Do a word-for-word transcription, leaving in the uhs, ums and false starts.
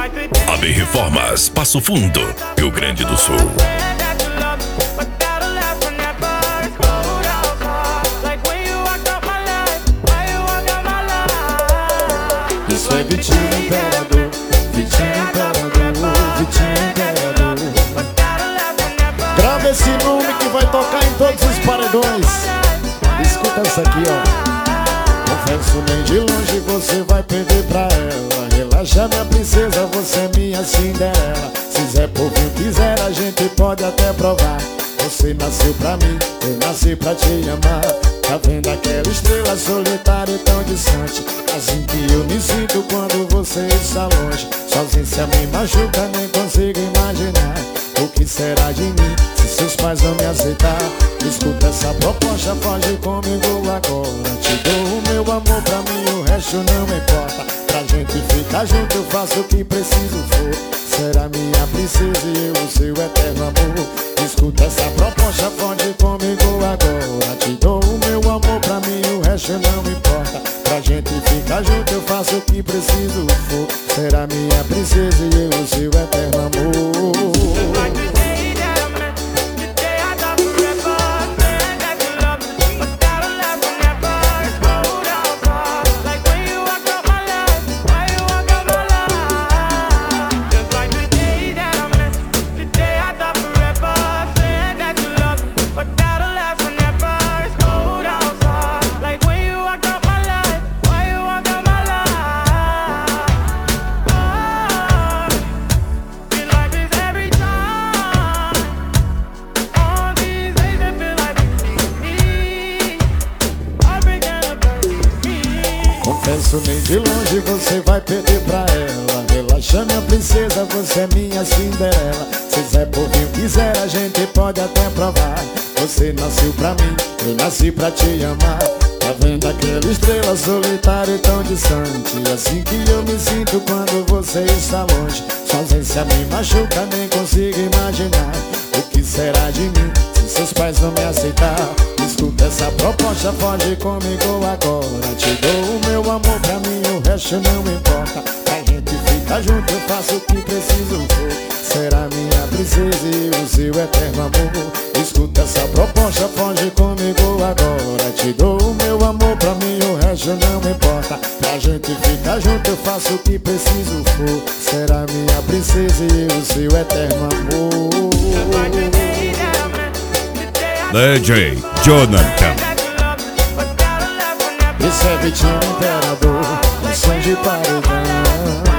A B Reformas, Passo Fundo, Rio Grande do Sul. Isso é Vitinho Imperador, Vitinho Imperador, Vitinho Imperador. Grava esse nome que vai tocar em todos os paredões. Escuta essa aqui, ó. Confesso, nem de longe você vai perder pra ela. Relaxa, minha princesa, você é minha Cinderela. Se Zé Povinho quiser, a gente pode até provar. Você nasceu pra mim, eu nasci pra te amar. Tá vendo aquela estrela solitária e tão distante? Assim que eu me sinto quando você está longe. Sua ausência me machuca, nem consigo imaginar. O que será de mim se seus pais vão me aceitar? Escuta essa proposta, foge comigo agora. Te dou o meu amor, pra mim o resto não me importa. Pra gente ficar junto eu faço o que preciso for. Será minha princesa e eu o seu eterno amor. Escuta essa proposta, foge comigo agora. Te dou o meu amor, pra mim o resto não me importa. Pra gente ficar junto eu faço o que preciso for. Será minha princesa e eu o seu eterno amor. Confesso, nem de longe você vai perder pra ela. Relaxa, minha princesa, você é minha Cinderela. Se Zé Povinho quiser, a gente pode até provar. Você nasceu pra mim, eu nasci pra te amar. Tá vendo aquela estrela solitária e tão distante? Assim que eu me sinto quando você está longe. Sua ausência me machuca, nem consigo imaginar. O que será de mim se seus pais vão me aceitar? Escuta essa proposta, foge comigo agora. Te dou o meu amor, pra mim o resto não me importa. Pra gente ficar junto eu faço o que preciso for. Será minha princesa e o seu eterno amor. Escuta essa proposta, foge comigo agora. Te dou o meu amor, pra mim o resto não me importa. Pra gente ficar junto eu faço o que preciso for. Será minha princesa e o seu eterno amor. D J Jonathan. Isso é Vitinho Imperador, um som de paredão.